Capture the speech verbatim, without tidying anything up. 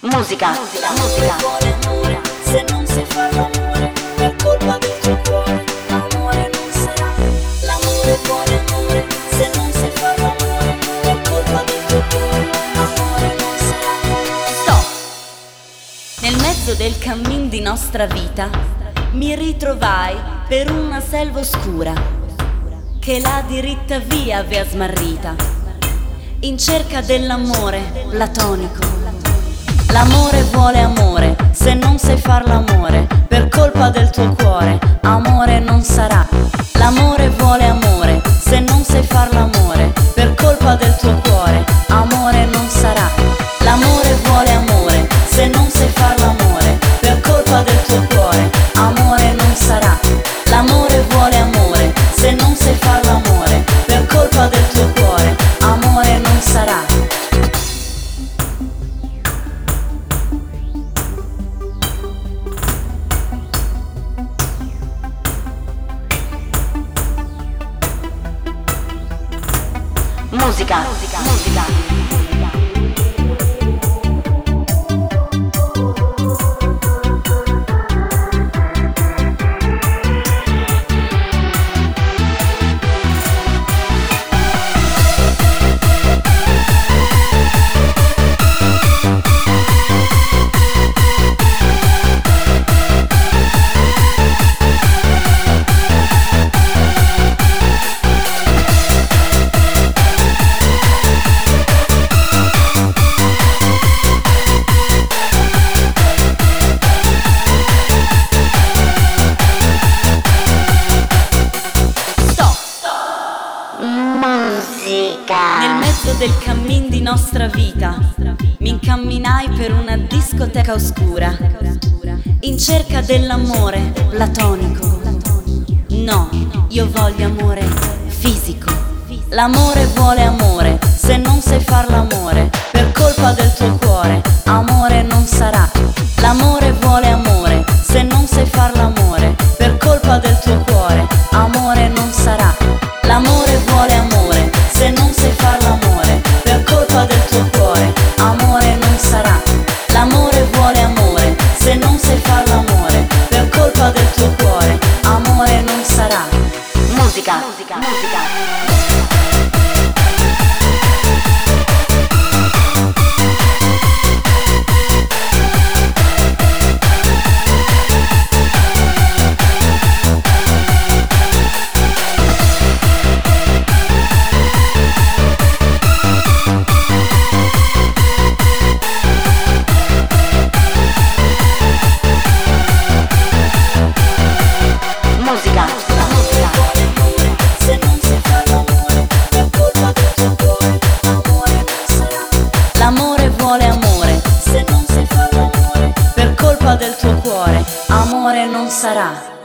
Musica, musica, musica. Vuole amore, se non sai fare l'amore, per colpa del tuo cuore, l'amore non sarà. L'amore vuole amore, se non sai fare l'amore, per colpa del tuo cuore, l'amore non sarà. Stop! Nel mezzo del cammin di nostra vita mi ritrovai per una selva oscura che la diritta via avea smarrita, in cerca dell'amore platonico. L'amore vuole amore, se non sai far l'amore, per colpa del tuo cuore, amore non sarà. L'amore vuole amore, se non sai far l'amore, per colpa del tuo cuore, amore non sarà. L'amore vuole amore, se non sai far l'amore, per colpa del tuo cuore, amore non sarà. L'amore vuole amore, se non sai far l'amore, per colpa del tuo cuore, amore non sarà. Musica, musica, musica. Nel mezzo del cammin di nostra vita mi incamminai per una discoteca oscura in cerca dell'amore platonico. No, io voglio amore fisico. L'amore vuole amore, se non sai far l'amore, per colpa del tuo cuore, amore non sarà. L'amore vuole amore, se non sai far l'amore, per colpa del tuo cuore, amore non sarà. L'amore vuole amore, se non sai far l'amore, per colpa del tuo cuore, amore non sarà. L'amore vuole amore, se non sai far l'amore, per colpa del tuo cuore, amore non sarà. Musica, musica, musica. L'amore vuole amore, se non sai far l'amore, per colpa del tuo cuore, amore non sarà.